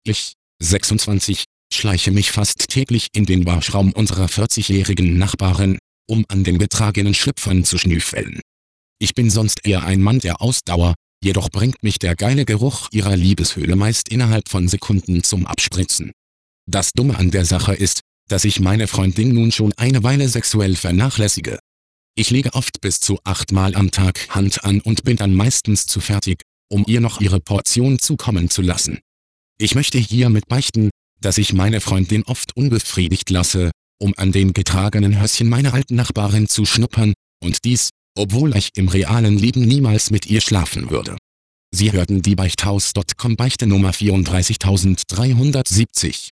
Ich, 26, schleiche mich fast täglich in den Waschraum unserer 40-jährigen Nachbarin, um an den getragenen Schlüpfern zu schnüffeln. Ich bin sonst eher ein Mann der Ausdauer, jedoch bringt mich der geile Geruch ihrer Liebeshöhle meist innerhalb von Sekunden zum Abspritzen. Das Dumme an der Sache ist, dass ich meine Freundin nun schon eine Weile sexuell vernachlässige. Ich lege oft bis zu 8 Mal am Tag Hand an und bin dann meistens zu fertig, um ihr noch ihre Portion zukommen zu lassen. Ich möchte hiermit beichten, dass ich meine Freundin oft unbefriedigt lasse, um an den getragenen Höschen meiner alten Nachbarin zu schnuppern, und dies, obwohl ich im realen Leben niemals mit ihr schlafen würde. Sie hörten die Beichthaus.com Beichte Nummer 34370.